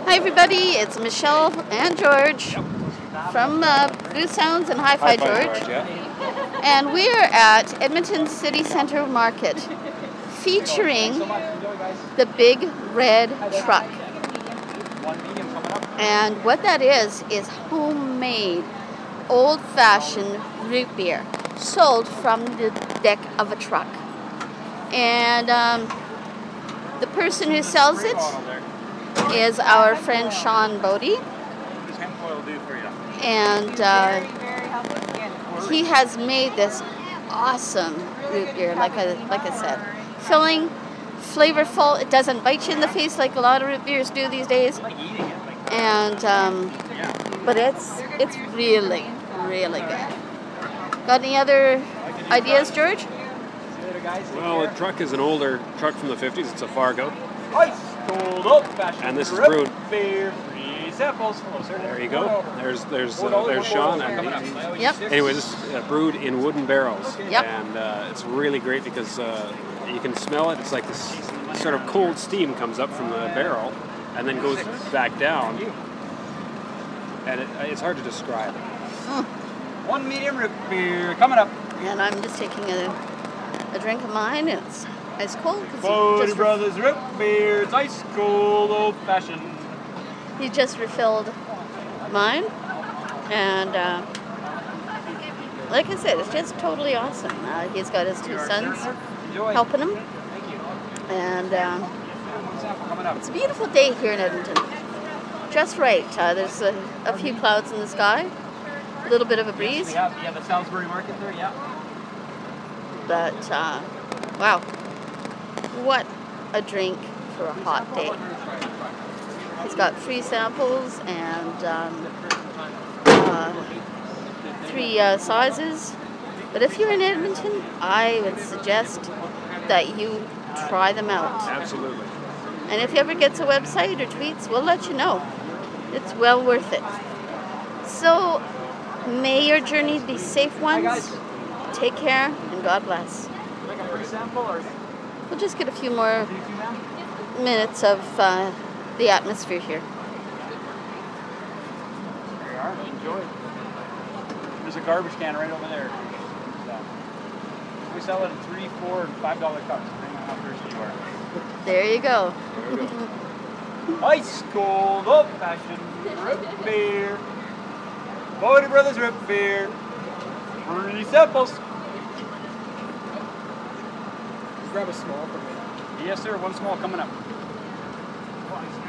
Hi everybody, it's Michelle and George from Blue Sounds and Hi-Fi George. Yeah. And we're at Edmonton City Centre Market featuring the Big Red Truck. And what that is homemade, old-fashioned root beer sold from the deck of a truck. And the person who sells it is our friend Sean Bodie, and he has made this awesome root beer. Like I said, filling, flavorful. It doesn't bite you in the face like a lot of root beers do these days, and but it's really good. Got any other ideas, George? Well, the truck is an older truck from the 50s. It's a Fargo. And this is brewed. There you go. There's Sean. And Yep. Anyway, this is brewed in wooden barrels. Yep. And it's really great because you can smell it. It's like this sort of cold steam comes up from the barrel and then goes back down. And it's hard to describe. One medium root beer coming up. And I'm just taking a drink of mine. It's ice cold. Bodie Brothers root beer. It's ice cold, old fashioned. He just refilled mine, and like I said, it's just totally awesome. He's got his two sons helping him, and it's a beautiful day here in Edmonton. Just right. There's a few clouds in the sky, a little bit of a breeze. Yeah, the Salisbury Market there, yeah. But wow, what a drink for a hot day. He's got 3 samples and 3 sizes. But if you're in Edmonton, I would suggest that you try them out. Absolutely. And if he ever gets a website or tweets, we'll let you know. It's well worth it. So, may your journeys be safe ones. Take care, and God bless. We'll just get a few more minutes of the atmosphere here. There you are. Enjoy. There's a garbage can right over there. We sell it in $3, $4, and $5 cups, depending on how thirsty you are. There you go. There you go. Ice cold, old-fashioned root beer. Bodie Brothers root beer. 3 samples. Grab a small for me. Yes, sir. 1 small coming up.